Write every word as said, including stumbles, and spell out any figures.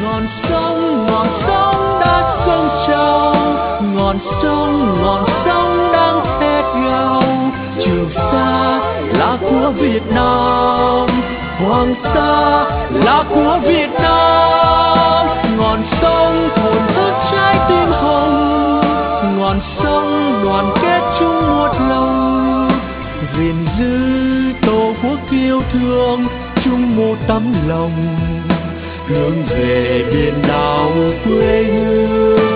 ngọn sông ngọn sông đã dâng trào, ngọn sông ngọn sông đang thét gào. Trường Sa là của Việt Nam, Hoàng Sa là của Việt Nam. Ngọn sông thổn thức trái tim hồng, ngọn sông đoàn kết chung một lòng, gìn giữ tổ quốc yêu thương chung một tấm lòng, hướng về biển đảo quê hương.